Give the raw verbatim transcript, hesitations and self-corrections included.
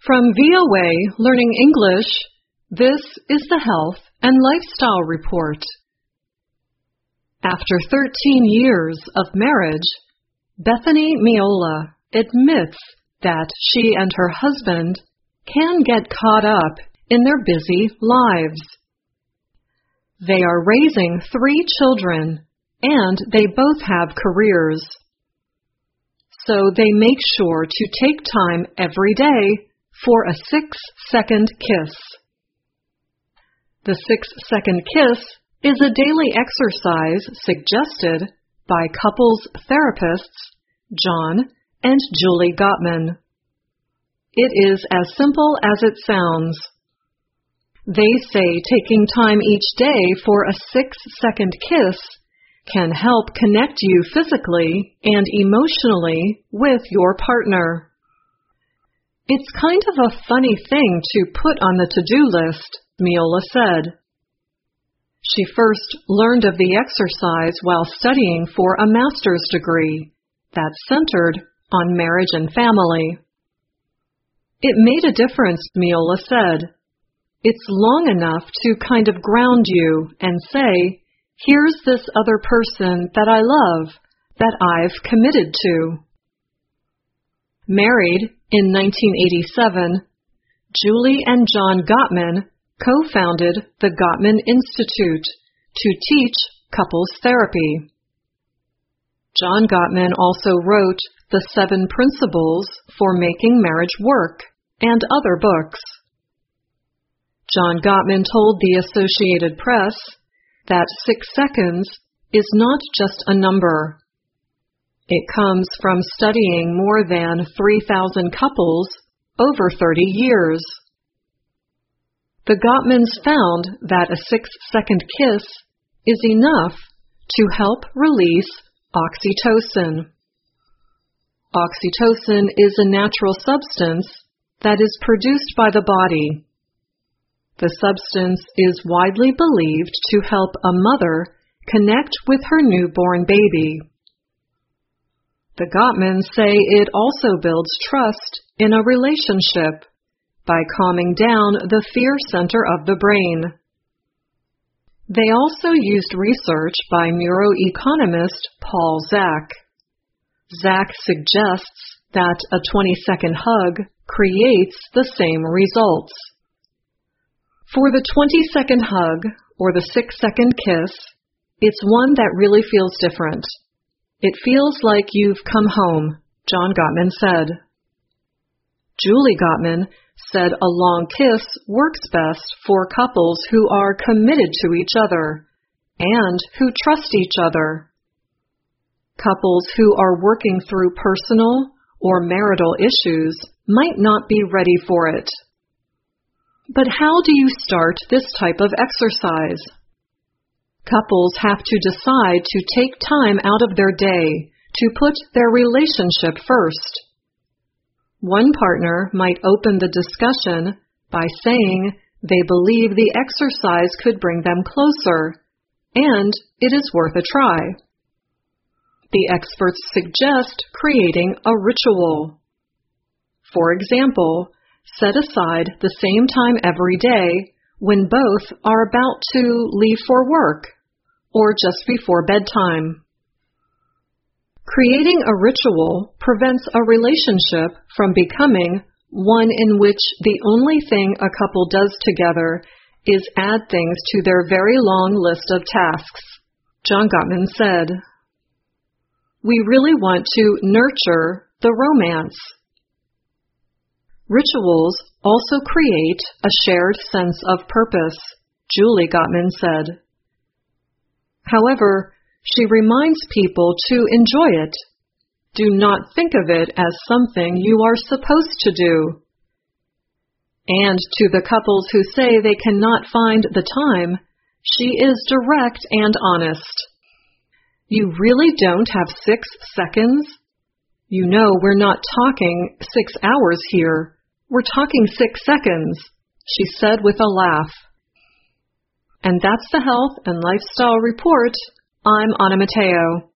From V O A Learning English, this is the Health and Lifestyle Report. After thirteen years of marriage, Bethany Miola admits that she and her husband can get caught up in their busy lives. They are raising three children, and they both have careers. So they make sure to take time every day for a six-second kiss. The six-second kiss is a daily exercise suggested by couples therapists John and Julie Gottman. It is as simple as it sounds. They say taking time each day for a six-second kiss can help connect you physically and emotionally with your partner. It's kind of a funny thing to put on the to-do list, Miola said. She first learned of the exercise while studying for a master's degree that's centered on marriage and family. It made a difference, Miola said. It's long enough to kind of ground you and say, here's this other person that I love, that I've committed to. Married in nineteen eighty-seven, Julie and John Gottman co-founded the Gottman Institute to teach couples therapy. John Gottman also wrote The Seven Principles for Making Marriage Work and other books. John Gottman told the Associated Press that six seconds is not just a number. It comes from studying more than three thousand couples over thirty years. The Gottmans found that a six-second kiss is enough to help release oxytocin. Oxytocin is a natural substance that is produced by the body. The substance is widely believed to help a mother connect with her newborn baby. The Gottmans say it also builds trust in a relationship by calming down the fear center of the brain. They also used research by neuroeconomist Paul Zak. Zak suggests that a twenty-second hug creates the same results. For the twenty-second hug or the six-second kiss, it's one that really feels different. It feels like you've come home, John Gottman said. Julie Gottman said a long kiss works best for couples who are committed to each other and who trust each other. Couples who are working through personal or marital issues might not be ready for it. But how do you start this type of exercise? Couples have to decide to take time out of their day to put their relationship first. One partner might open the discussion by saying they believe the exercise could bring them closer, and it is worth a try. The experts suggest creating a ritual. For example, set aside the same time every day when both are about to leave for work or just before bedtime. Creating a ritual prevents a relationship from becoming one in which the only thing a couple does together is add things to their very long list of tasks, John Gottman said. We really want to nurture the romance. Rituals also create a shared sense of purpose, Julie Gottman said. However, she reminds people to enjoy it. Do not think of it as something you are supposed to do. And to the couples who say they cannot find the time, she is direct and honest. You really don't have six seconds? You know we're not talking six hours here. We're talking six seconds, she said with a laugh. And that's the Health and Lifestyle Report. I'm Anna Matteo.